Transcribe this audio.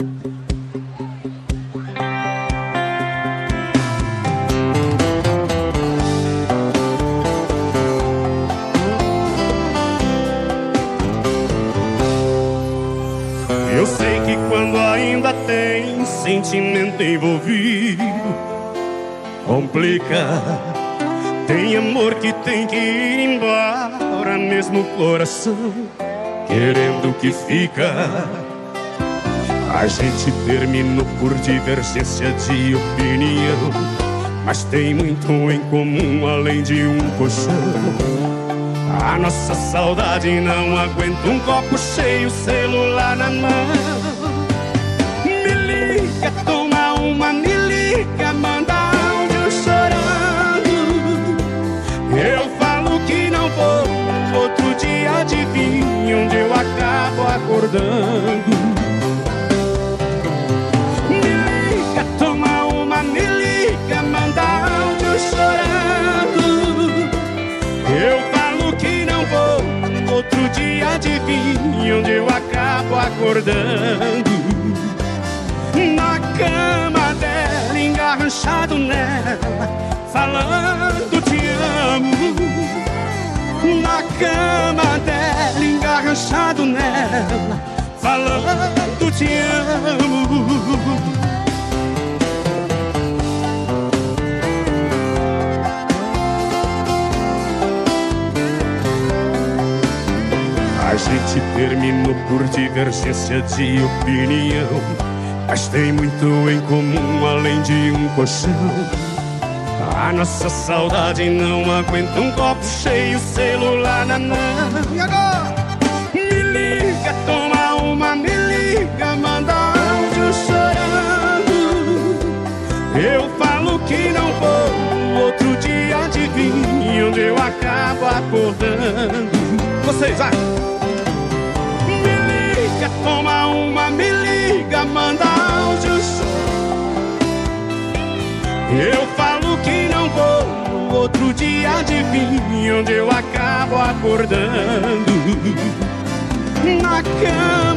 Eu sei que quando ainda tem sentimento envolvido, complica. Tem amor que tem que ir embora, mesmo o coração querendo que fica. A gente terminou por divergência de opinião, mas tem muito em comum além de um colchão. A nossa saudade não aguenta um copo cheio, celular na mão. Me liga, toma uma, me liga, manda áudio chorando. Eu falo que não vou, outro dia adivinha onde eu acabo acordando. Me liga, toma uma, me liga, manda áudio chorando. Eu falo que não vou, outro dia adivinha onde eu acabo acordando. Na cama dela, engarranchado nela, falando te amo. Na cama dela, engarranchado nela, falando te amo. A gente terminou por divergência de opinião, mas tem muito em comum além de um colchão. A nossa saudade não aguenta um copo cheio, celular na mão. E agora? Me liga, toma uma, me liga, manda áudio chorando. Eu falo que não vou, outro dia adivinha onde eu acabo acordando. Vocês, vai! Toma uma, me liga, manda áudios. Eu falo que não vou, outro dia adivinha onde eu acabo acordando. Na cama